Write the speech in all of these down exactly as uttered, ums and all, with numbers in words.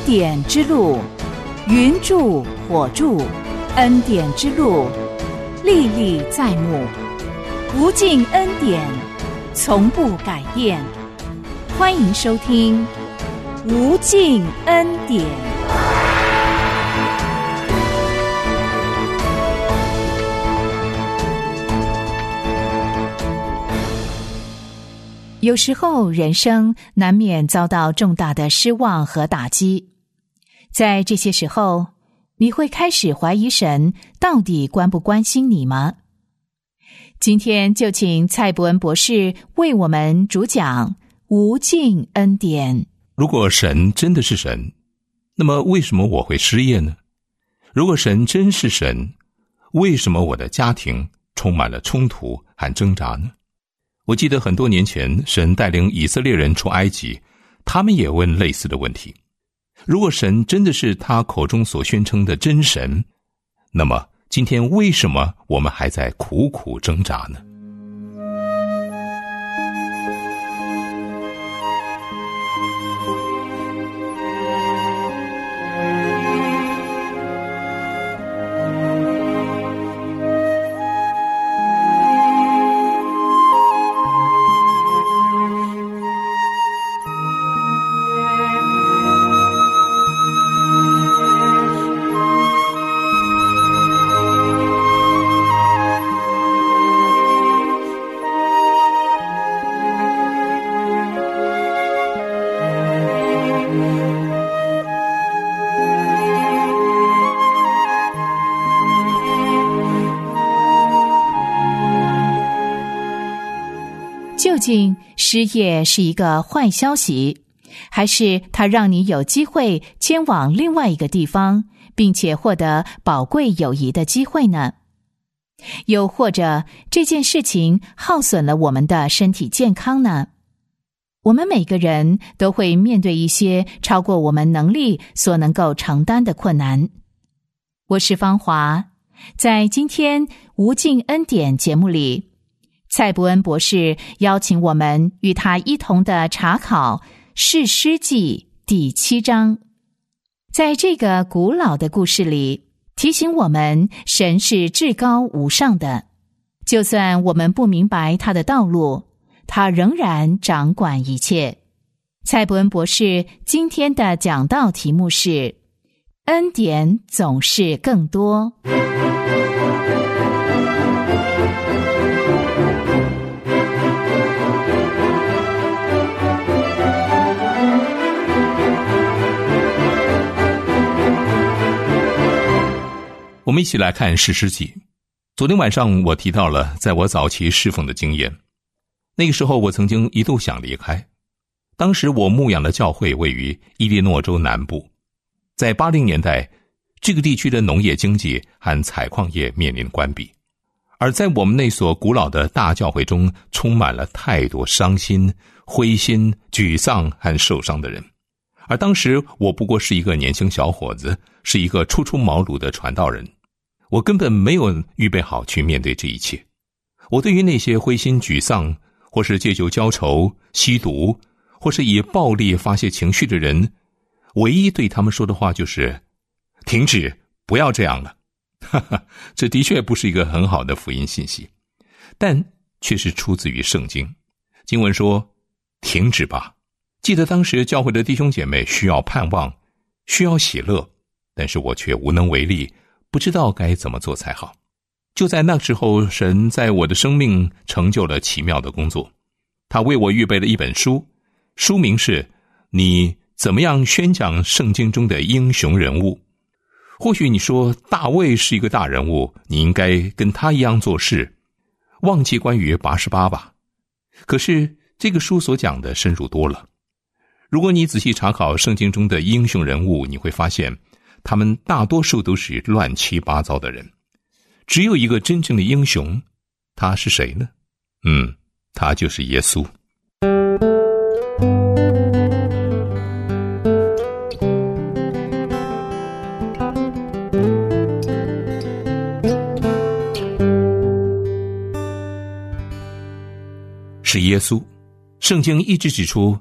典之路，云柱火柱，恩典之路，历历在目，无尽恩典，从不改变。欢迎收听无尽恩典。有时候人生难免遭到重大的失望和打击，在这些时候，你会开始怀疑神到底关不关心你吗？今天就请蔡伯恩博士为我们主讲无尽恩典。 如果神真的是神，那么为什么我会失业呢？如果神真是神，为什么我的家庭充满了冲突和挣扎呢？我记得很多年前，神带领以色列人出埃及，他们也问类似的问题。如果神真的是他口中所宣称的真神，那么今天为什么我们还在苦苦挣扎呢？ 究竟失业是一个坏消息，还是它让你有机会迁往另外一个地方，并且获得宝贵友谊的机会呢？又或者这件事情耗损了我们的身体健康呢？我们每个人都会面对一些超过我们能力所能够承担的困难。我是芳华，在今天无尽恩典节目里，蔡伯恩博士邀请我们与他一同的查考士师记第七章。在这个古老的故事里，提醒我们神是至高无上的，就算我们不明白他的道路，他仍然掌管一切。蔡伯恩博士今天的讲道题目是恩典总是更多。 我们一起来看士师记。昨天晚上我提到了在我早期侍奉的经验，那个时候我曾经一度想离开。当时我牧养的教会位于伊利诺州南部，在八零年代，这个地区的农业经济和采矿业面临关闭，而在我们那所古老的大教会中，充满了太多伤心、灰心、沮丧和受伤的人。而当时我不过是一个年轻小伙子，是一个初出茅庐的传道人，我根本没有预备好去面对这一切。我对于那些灰心沮丧，或是借酒浇愁、吸毒，或是以暴力发泄情绪的人，唯一对他们说的话就是停止，不要这样了。哈哈，这的确不是一个很好的福音信息，但却是出自于圣经。经文说停止吧。记得当时教会的弟兄姐妹需要盼望，需要喜乐，但是我却无能为力，不知道该怎么做才好。就在那时候，神在我的生命成就了奇妙的工作。他为我预备了一本书，书名是你怎么样宣讲圣经中的英雄人物。或许你说大卫是一个大人物，你应该跟他一样做事，忘记关于八十八吧。可是这个书所讲的深入多了。如果你仔细查考圣经中的英雄人物，你会发现他们大多数都是乱七八糟的人。只有一个真正的英雄，他是谁呢？嗯，他就是耶稣。是耶稣。圣经一直指出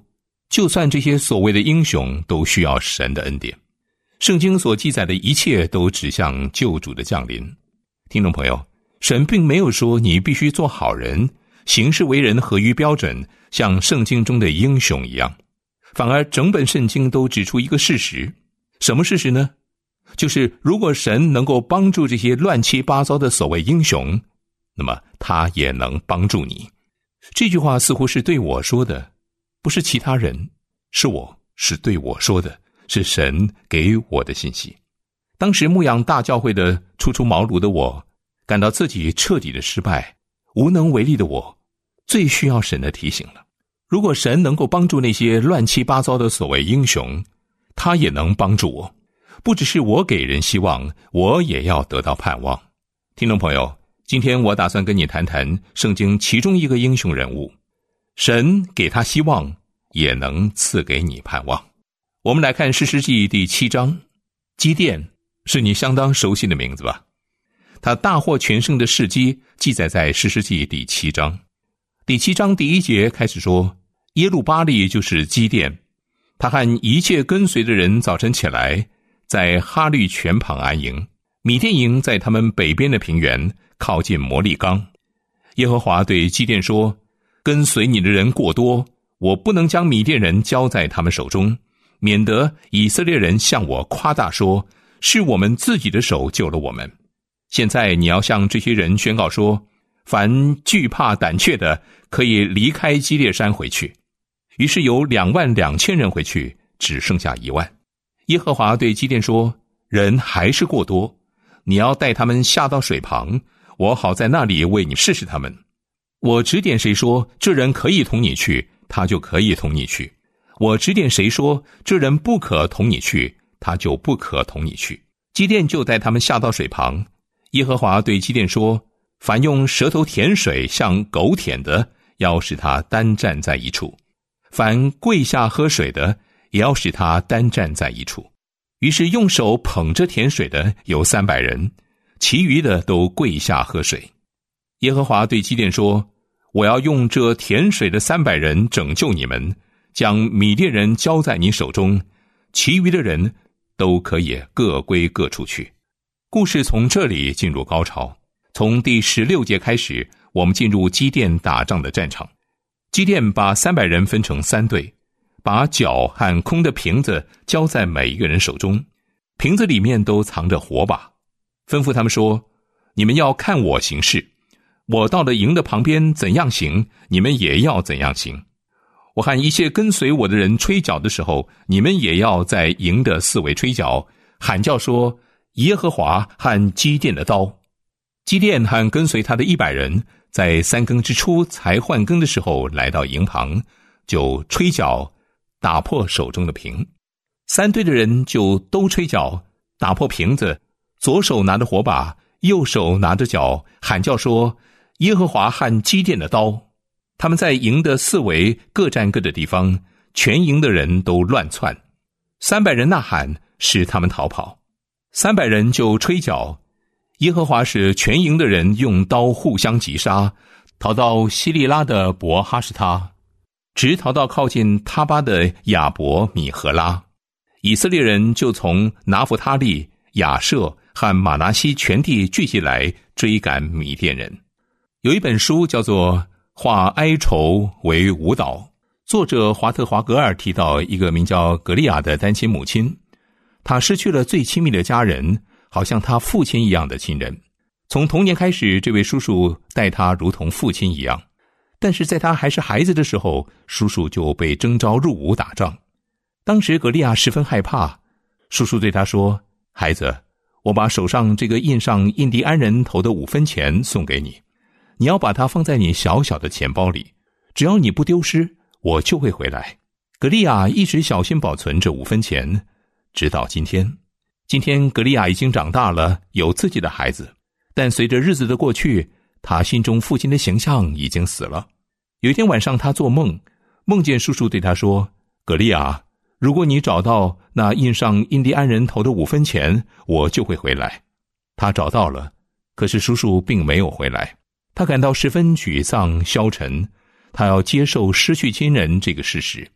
就算这些所谓的英雄都需要神的恩典。圣经所记载的一切都指向救主的降临。听众朋友，神并没有说你必须做好人，行事为人合于标准，像圣经中的英雄一样。反而整本圣经都指出一个事实。什么事实呢？就是如果神能够帮助这些乱七八糟的所谓英雄，那么他也能帮助你。这句话似乎是对我说的，不是其他人，是我，是对我说的，是神给我的信息。当时牧养大教会的初出茅庐的我，感到自己彻底的失败，无能为力的我，最需要神的提醒了。如果神能够帮助那些乱七八糟的所谓英雄，他也能帮助我。不只是我给人希望，我也要得到盼望。听众朋友，今天我打算跟你谈谈圣经其中一个英雄人物，神给他希望，也能赐给你盼望。我们来看士师记第七章。基甸是你相当熟悉的名字吧？他大获全胜的事迹记载在士师记第七章。第七章第一节开始说，耶路巴力就是基甸，他和一切跟随的人早晨起来，在哈律泉旁安营。米甸营在他们北边的平原，靠近摩利冈。耶和华对基甸说，跟随你的人过多，我不能将米甸人交在他们手中，免得以色列人向我夸大说，是我们自己的手救了我们。现在你要向这些人宣告说，凡惧怕胆怯的，可以离开基列山回去。于是有两万两千人回去，只剩下一万。耶和华对基甸说，人还是过多，你要带他们下到水旁，我好在那里为你试试他们。我指点谁说这人可以同你去，他就可以同你去；我指点谁说这人不可同你去，他就不可同你去。基甸就带他们下到水旁。耶和华对基甸说，凡用舌头舔水像狗舔的，要使他单站在一处；凡跪下喝水的，也要使他单站在一处。于是用手捧着舔水的有三百人，其余的都跪下喝水。耶和华对基甸说，我要用这舔水的三百人拯救你们，将米甸人交在你手中，其余的人都可以各归各处去。故事从这里进入高潮。从第十六节开始，我们进入基甸打仗的战场。基甸把三百人分成三队，把脚和空的瓶子交在每一个人手中，瓶子里面都藏着火把，吩咐他们说，你们要看我行事，我到了营的旁边怎样行，你们也要怎样行。我和一切跟随我的人吹角的时候，你们也要在营的四围吹角，喊叫说，耶和华和基甸的刀。基甸和跟随他的一百人，在三更之初才换更的时候来到营旁，就吹角打破手中的瓶。三队的人就都吹角打破瓶子，左手拿着火把，右手拿着角，喊叫说，耶和华和基甸的刀。他们在营的四围各占各的地方，全营的人都乱窜。三百人呐喊，使他们逃跑。三百人就吹角，耶和华使全营的人用刀互相击杀，逃到希利拉的伯哈士他，直逃到靠近他巴的亚伯米和拉。以色列人就从拿弗他利、亚舍和马拿西全地聚集来追赶米甸人。有一本书叫做《化哀愁为舞蹈》，作者华特华格尔提到一个名叫格利亚的单亲母亲，她失去了最亲密的家人，好像她父亲一样的亲人。从童年开始，这位叔叔待她如同父亲一样，但是在她还是孩子的时候，叔叔就被征召入伍打仗。当时格利亚十分害怕，叔叔对他说，孩子，我把手上这个印上印第安人头的五分钱送给你，你要把它放在你小小的钱包里，只要你不丢失，我就会回来。格利亚一直小心保存这五分钱，直到今天。今天格利亚已经长大了，有自己的孩子，但随着日子的过去，他心中父亲的形象已经死了。有一天晚上，他做梦，梦见叔叔对他说，格利亚，如果你找到那印上印第安人头的五分钱，我就会回来。他找到了，可是叔叔并没有回来。他感到十分沮丧消沉，他要接受失去亲人这个事实。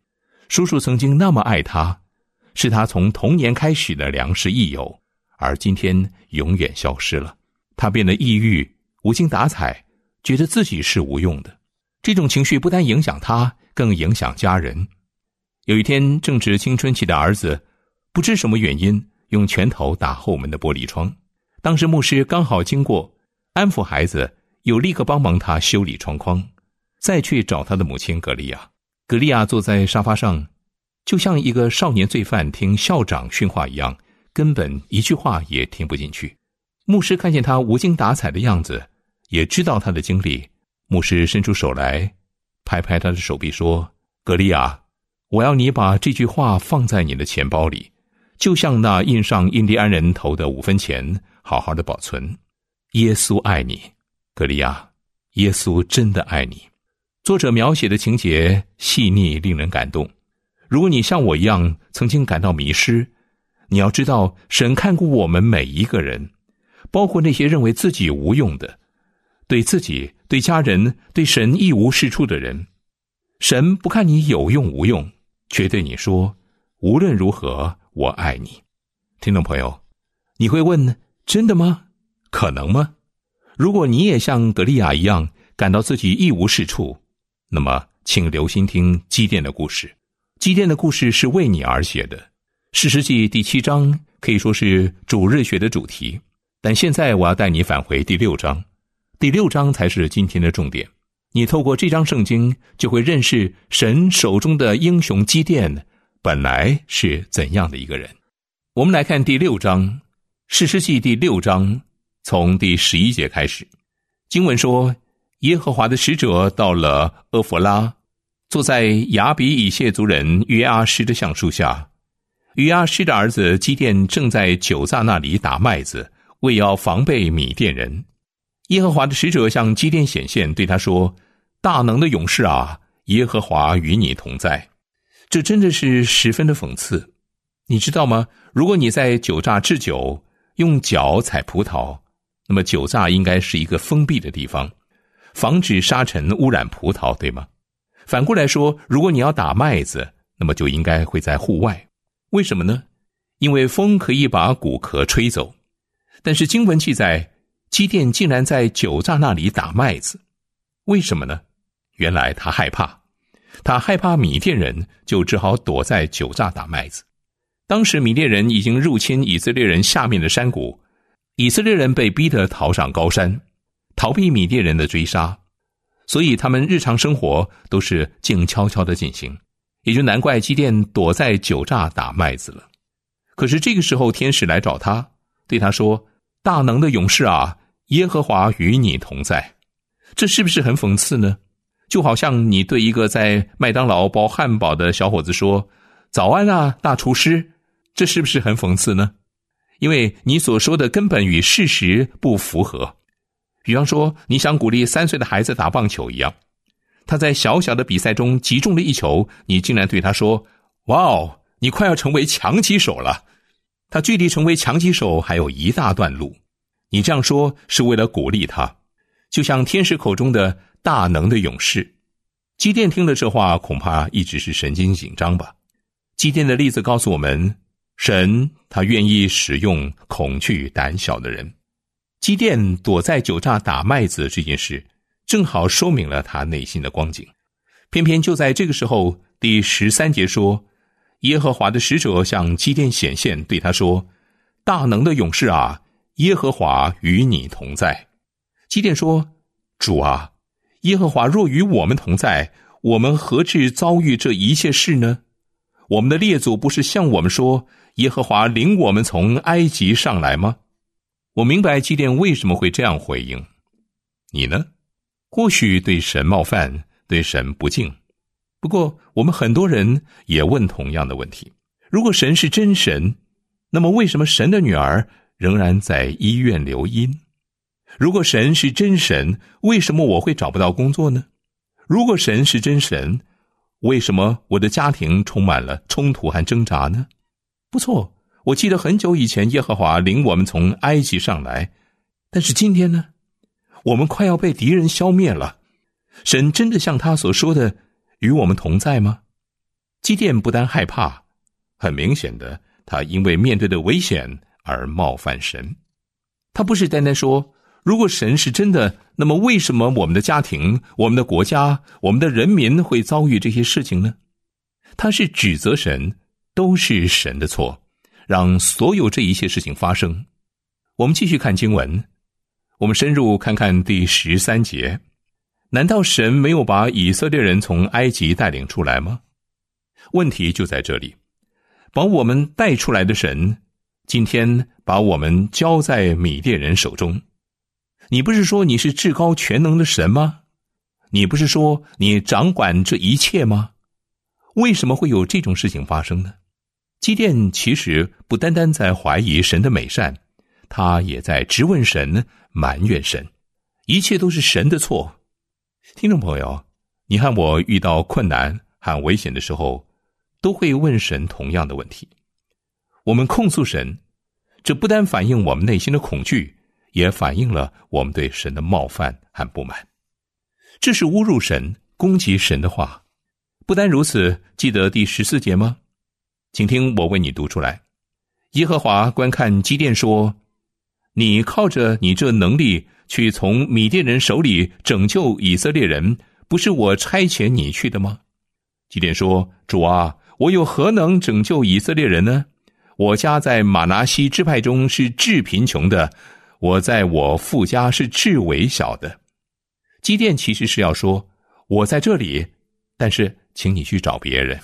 叔叔曾经那么爱他，是他从童年开始的良师益友，而今天永远消失了。他变得抑郁，无精打采，觉得自己是无用的。这种情绪不但影响他，更影响家人。有一天，正值青春期的儿子不知什么原因用拳头打后门的玻璃窗，当时牧师刚好经过，安抚孩子，又立刻帮忙他修理窗框，再去找他的母亲格利亚。格利亚坐在沙发上，就像一个少年罪犯听校长训话一样，根本一句话也听不进去。牧师看见他无精打采的样子，也知道他的经历，牧师伸出手来拍拍他的手臂说，格利亚，我要你把这句话放在你的钱包里，就像那印上印第安人头的五分钱，好好的保存。耶稣爱你，格利亚，耶稣真的爱你。作者描写的情节细腻，令人感动。如果你像我一样曾经感到迷失，你要知道，神看顾我们每一个人，包括那些认为自己无用的，对自己、对家人、对神一无是处的人。神不看你有用无用，却对你说，无论如何，我爱你。听众朋友，你会问，真的吗？可能吗？如果你也像格利亚一样感到自己一无是处，那么请留心听基甸的故事。基甸的故事是为你而写的。士师记第七章可以说是主日学的主题，但现在我要带你返回第六章。第六章才是今天的重点。你透过这章圣经，就会认识神手中的英雄基甸本来是怎样的一个人。我们来看第六章，士师记第六章，从第十一节开始。经文说，耶和华的使者到了俄弗拉，坐在亚比以谢族人约阿施的橡树下。约阿施的儿子基甸正在酒榨那里打麦子，为要防备米甸人。耶和华的使者向基甸显现，对他说，大能的勇士啊，耶和华与你同在。这真的是十分的讽刺。你知道吗？如果你在酒榨制酒，用脚踩葡萄，那么酒榨应该是一个封闭的地方，防止沙尘污染葡萄，对吗？反过来说，如果你要打麦子，那么就应该会在户外。为什么呢？因为风可以把谷壳吹走。但是经文记载，基甸竟然在酒榨那里打麦子，为什么呢？原来他害怕，他害怕米甸人，就只好躲在酒榨打麦子。当时米甸人已经入侵以色列人下面的山谷，以色列人被逼得逃上高山，逃避米甸人的追杀，所以他们日常生活都是静悄悄地进行，也就难怪基甸躲在酒榨打麦子了。可是这个时候，天使来找他，对他说，大能的勇士啊，耶和华与你同在。这是不是很讽刺呢？就好像你对一个在麦当劳包汉堡的小伙子说，早安啊，大厨师，这是不是很讽刺呢？因为你所说的根本与事实不符合。比方说，你想鼓励三岁的孩子打棒球一样，他在小小的比赛中击中了一球，你竟然对他说，哇哦，你快要成为强击手了。他距离成为强击手还有一大段路，你这样说是为了鼓励他，就像天使口中的大能的勇士。基甸听了这话，恐怕一直是神经紧张吧。基甸的例子告诉我们，神他愿意使用恐惧胆小的人。基甸躲在酒榨打麦子这件事，正好说明了他内心的光景。偏偏就在这个时候，第十三节说，耶和华的使者向基甸显现，对他说，大能的勇士啊，耶和华与你同在。基甸说，主啊，耶和华若与我们同在，我们何至遭遇这一切事呢？我们的列祖不是向我们说，耶和华领我们从埃及上来吗？我明白基甸为什么会这样回应。你呢？或许对神冒犯，对神不敬。不过我们很多人也问同样的问题，如果神是真神，那么为什么神的女儿仍然在医院留医？如果神是真神，为什么我会找不到工作呢？如果神是真神，为什么我的家庭充满了冲突和挣扎呢？不错，我记得很久以前耶和华领我们从埃及上来，但是今天呢，我们快要被敌人消灭了。神真的像他所说的与我们同在吗？ 基甸不但害怕，很明显的，他因为面对的危险而冒犯神。他不是单单说，如果神是真的，那么为什么我们的家庭、我们的国家、我们的人民会遭遇这些事情呢？他是指责神，都是神的错，让所有这一切事情发生。我们继续看经文，我们深入看看第十三节。难道神没有把以色列人从埃及带领出来吗？问题就在这里，把我们带出来的神，今天把我们交在米甸人手中。你不是说你是至高全能的神吗？你不是说你掌管这一切吗？为什么会有这种事情发生呢？基甸其实不单单在怀疑神的美善，他也在质问神，埋怨神，一切都是神的错。听众朋友，你和我遇到困难和危险的时候，都会问神同样的问题。我们控诉神，这不单反映我们内心的恐惧，也反映了我们对神的冒犯和不满。这是侮辱神、攻击神的话。不单如此，记得第十四节吗？请听我为你读出来。耶和华观看基甸说，你靠着你这能力去从米甸人手里拯救以色列人，不是我差遣你去的吗？基甸说，主啊，我又何能拯救以色列人呢？我家在马拿西支派中是至贫穷的，我在我父家是至微小的。基甸其实是要说，我在这里，但是请你去找别人。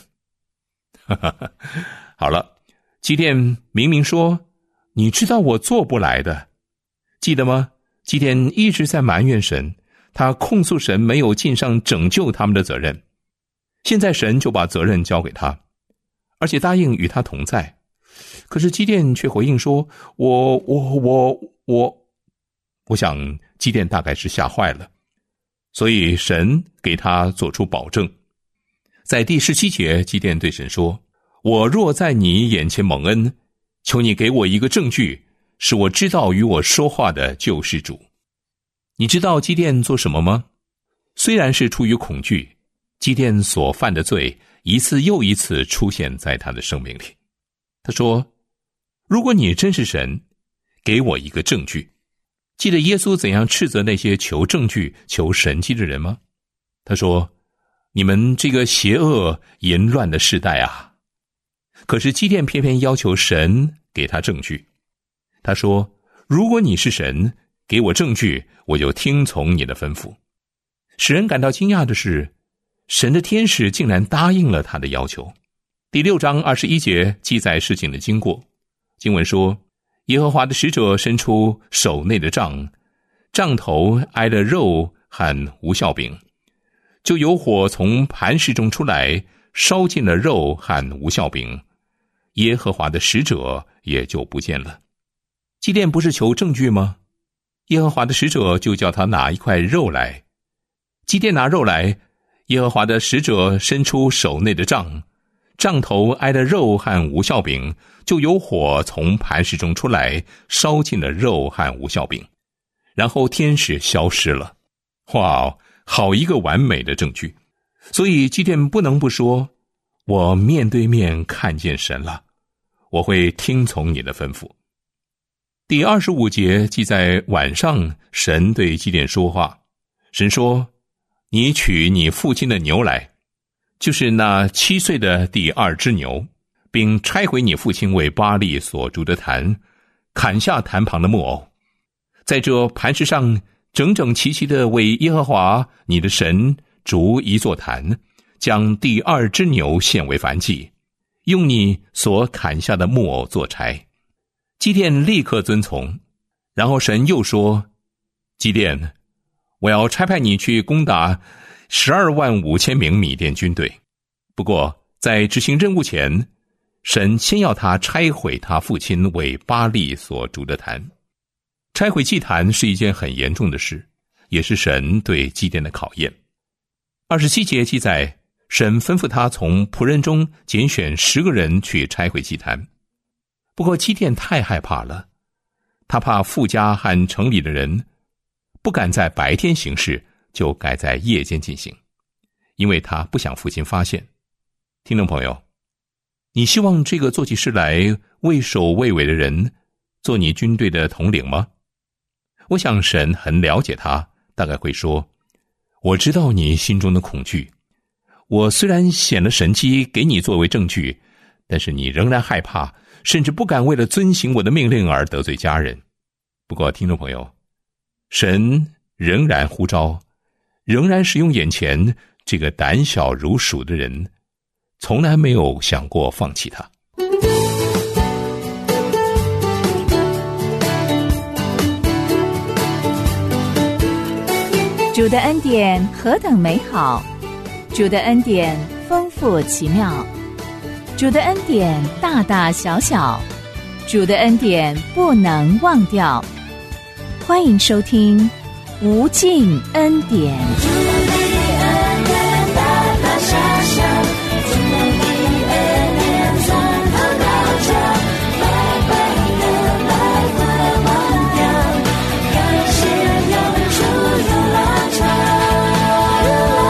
好了，基甸明明说，你知道我做不来的，记得吗？基甸一直在埋怨神，他控诉神没有尽上拯救他们的责任。现在神就把责任交给他，而且答应与他同在。可是基甸却回应说，我我我我我想基甸大概是吓坏了，所以神给他做出保证。在第十七节，基甸对神说，我若在你眼前蒙恩，求你给我一个证据，使我知道与我说话的救世主。你知道基甸做什么吗？虽然是出于恐惧，基甸所犯的罪一次又一次出现在他的生命里。他说，如果你真是神，给我一个证据。记得耶稣怎样斥责那些求证据、求神迹的人吗？他说，你们这个邪恶淫乱的世代啊！可是基甸偏偏要求神给他证据。他说，如果你是神，给我证据，我就听从你的吩咐。使人感到惊讶的是，神的天使竟然答应了他的要求。第六章二十一节记载事情的经过。经文说，耶和华的使者伸出手内的杖，杖头挨了肉和无酵饼，就有火从磐石中出来，烧尽了肉和无酵饼，耶和华的使者也就不见了。基甸不是求证据吗？耶和华的使者就叫他拿一块肉来。基甸拿肉来，耶和华的使者伸出手内的杖，杖头挨了肉和无酵饼，就有火从磐石中出来，烧尽了肉和无酵饼，然后天使消失了。哇，好一个完美的证据！所以基甸不能不说，我面对面看见神了，我会听从你的吩咐。第二十五节记在晚上，神对基甸说话。神说，你取你父亲的牛来，就是那七岁的第二只牛，并拆毁你父亲为巴力所筑的坛，砍下坛旁的木偶，在这磐石上整整齐齐的为耶和华你的神筑一座坛，将第二只牛献为燔祭，用你所砍下的木偶做柴。基甸立刻遵从。然后神又说，基甸，我要差派你去攻打十二万五千名米甸军队。不过在执行任务前，神先要他拆毁他父亲为巴力所筑的坛。拆毁祭坛是一件很严重的事，也是神对基甸的考验。二十七节记载，神吩咐他从仆人中拣选十个人去拆毁祭坛。不过基甸太害怕了，他怕富家和城里的人不敢在白天行事，就改在夜间进行，因为他不想父亲发现。 听众朋友，你希望这个做起事来畏首畏尾的人做你军队的统领吗？我想神很了解他，大概会说，我知道你心中的恐惧，我虽然显了神迹给你作为证据，但是你仍然害怕，甚至不敢为了遵行我的命令而得罪家人。不过听众朋友，神仍然呼召，仍然使用眼前这个胆小如鼠的人，从来没有想过放弃他。 主的恩典何等美好，主的恩典丰富奇妙，主的恩典大大小小，主的恩典不能忘掉。欢迎收听无尽恩典。主的恩典大大小小，主的恩典从头到脚，白白的来不忘掉，感谢永驻永拉长，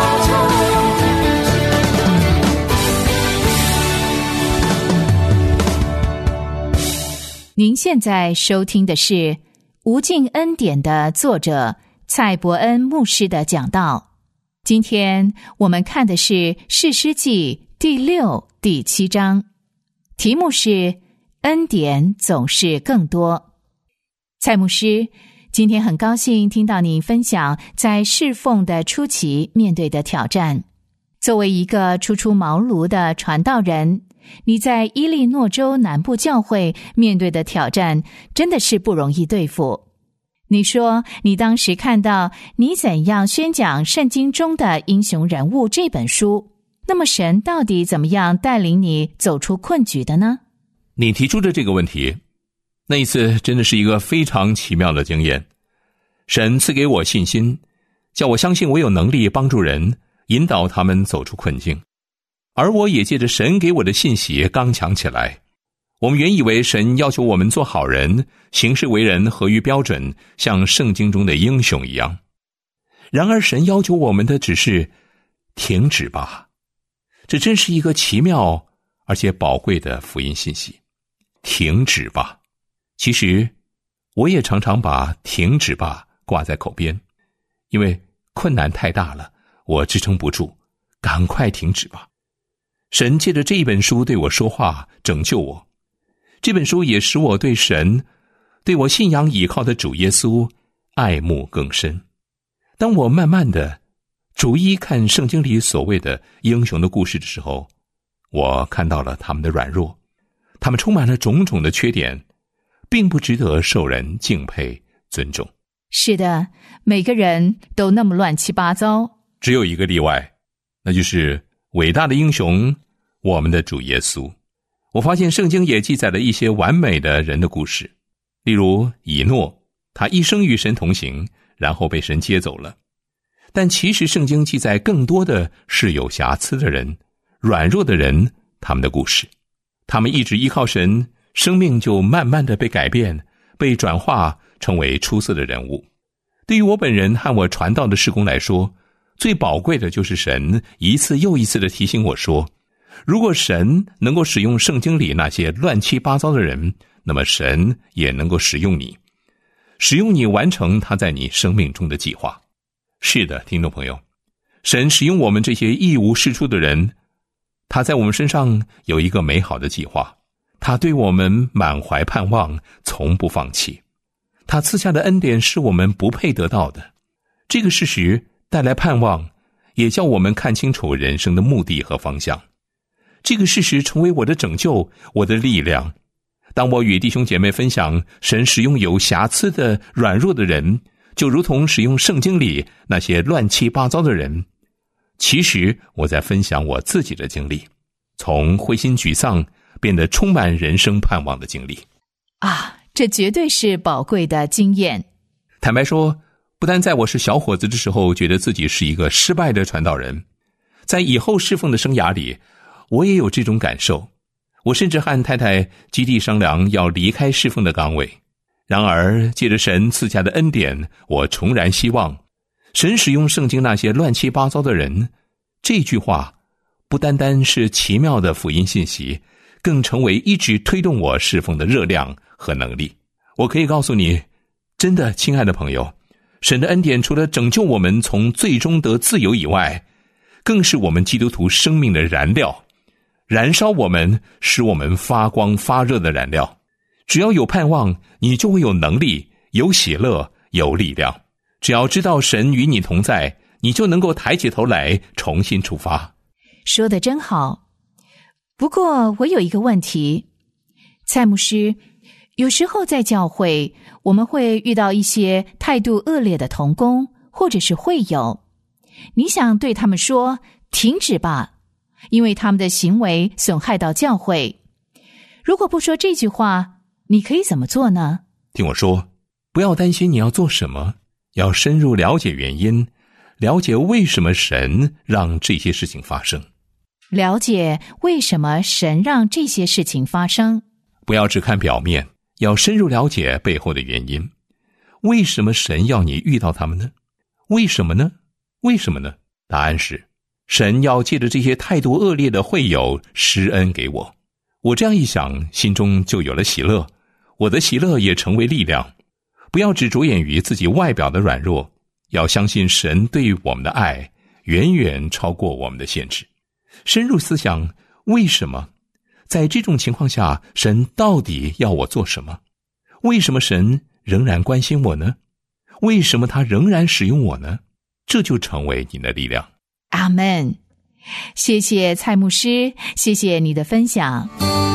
永拉长。您现在收听的是无尽恩典的作者蔡伯恩牧师的讲道。今天我们看的是士师记第六、第七章，题目是恩典总是更多。蔡牧师，今天很高兴听到你分享在侍奉的初期面对的挑战。作为一个初出茅庐的传道人，你在伊利诺州南部教会面对的挑战真的是不容易对付。你说你当时看到你怎样宣讲圣经中的英雄人物这本书，那么神到底怎么样带领你走出困局的呢？ 你提出的这个问题，那一次真的是一个非常奇妙的经验。神赐给我信心，叫我相信我有能力帮助人，引导他们走出困境。而我也借着神给我的信息刚强起来。我们原以为神要求我们做好人，行事为人合于标准，像圣经中的英雄一样。然而神要求我们的只是停止吧。这真是一个奇妙而且宝贵的福音信息。停止吧。其实我也常常把停止吧挂在口边，因为困难太大了，我支撑不住，赶快停止吧。神借着这一本书对我说话，拯救我。这本书也使我对神，对我信仰倚靠的主耶稣爱慕更深。当我慢慢的逐一看圣经里所谓的英雄的故事的时候，我看到了他们的软弱，他们充满了种种的缺点，并不值得受人敬佩尊重。 是的，每个人都那么乱七八糟， 只有一个例外，那就是伟大的英雄，我们的主耶稣。我发现圣经也记载了一些完美的人的故事，例如以诺，他一生与神同行，然后被神接走了。但其实圣经记载更多的是有瑕疵的人，软弱的人，他们的故事。他们一直依靠神，生命就慢慢的被改变，被转化成为出色的人物。对于我本人和我传道的事工来说，最宝贵的就是神一次又一次的提醒我说，如果神能够使用圣经里那些乱七八糟的人，那么神也能够使用你，使用你完成他在你生命中的计划。是的，听众朋友，神使用我们这些一无是处的人，他在我们身上有一个美好的计划，他对我们满怀盼望，从不放弃。他赐下的恩典是我们不配得到的，这个事实带来盼望，也叫我们看清楚人生的目的和方向。这个事实成为我的拯救，我的力量。当我与弟兄姐妹分享神使用有瑕疵的软弱的人，就如同使用圣经里那些乱七八糟的人，其实我在分享我自己的经历，从灰心沮丧变得充满人生盼望的经历。 啊，这绝对是宝贵的经验。 坦白说，不但在我是小伙子的时候觉得自己是一个失败的传道人，在以后侍奉的生涯里，我也有这种感受。我甚至和太太基地商量要离开侍奉的岗位。然而借着神赐下的恩典，我重燃希望。神使用圣经那些乱七八糟的人，这句话不不单单是奇妙的福音信息，更成为一直推动我侍奉的热量和能力。我可以告诉你，真的，亲爱的朋友，神的恩典除了拯救我们从罪中得自由以外，更是我们基督徒生命的燃料，燃烧我们，使我们发光发热的燃料。只要有盼望，你就会有能力，有喜乐，有力量。只要知道神与你同在，你就能够抬起头来重新出发。 说得真好。不过我有一个问题，蔡牧师，有时候在教会我们会遇到一些态度恶劣的同工或者是会友，你想对他们说停止吧，因为他们的行为损害到教会。如果不说这句话，你可以怎么做呢？ 听我说，不要担心你要做什么，要深入了解原因，了解为什么神让这些事情发生。 了解为什么神让这些事情发生。 不要只看表面，要深入了解背后的原因。为什么神要你遇到他们呢？为什么呢？为什么呢？答案是，神要借着这些态度恶劣的会友施恩给我。我这样一想，心中就有了喜乐，我的喜乐也成为力量。不要只着眼于自己外表的软弱，要相信神对我们的爱远远超过我们的限制。深入思想，为什么？在这种情况下，神到底要我做什么？为什么神仍然关心我呢？为什么他仍然使用我呢？这就成为你的力量。 阿们。谢谢蔡牧师，谢谢你的分享。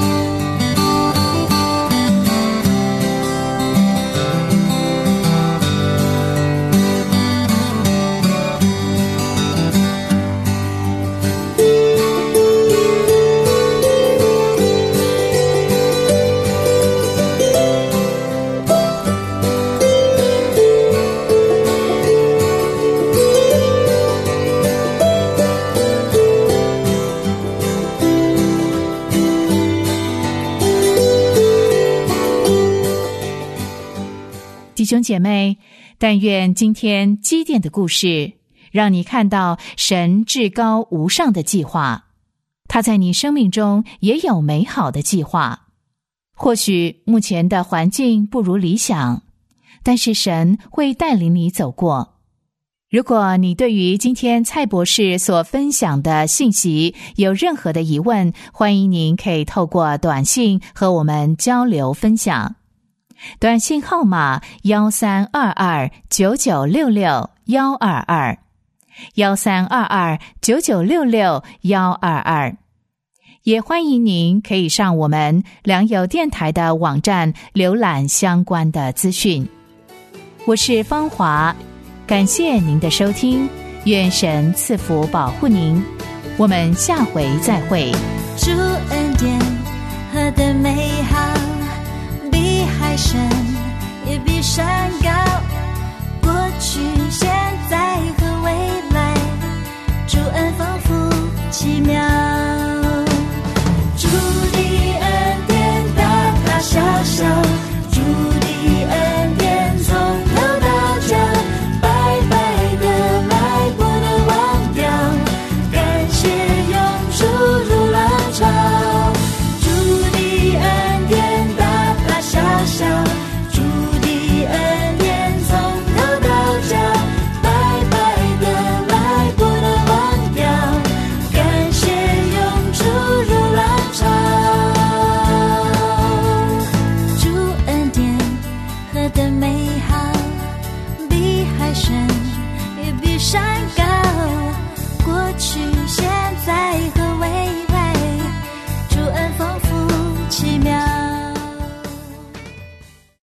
弟兄姐妹，但愿今天基甸的故事让你看到神至高无上的计划，他在你生命中也有美好的计划。或许目前的环境不如理想，但是神会带领你走过。如果你对于今天蔡博士所分享的信息有任何的疑问，欢迎您可以透过短信和我们交流分享。短信号码一三二二九九六六一二二，一三二二九九六六一二二。也欢迎您可以上我们良友电台的网站浏览相关的资讯。我是芳华，感谢您的收听，愿神赐福保护您，我们下回再会。 主恩典何等美好，比海深也比山高，过去现在和未来，主恩丰富奇妙。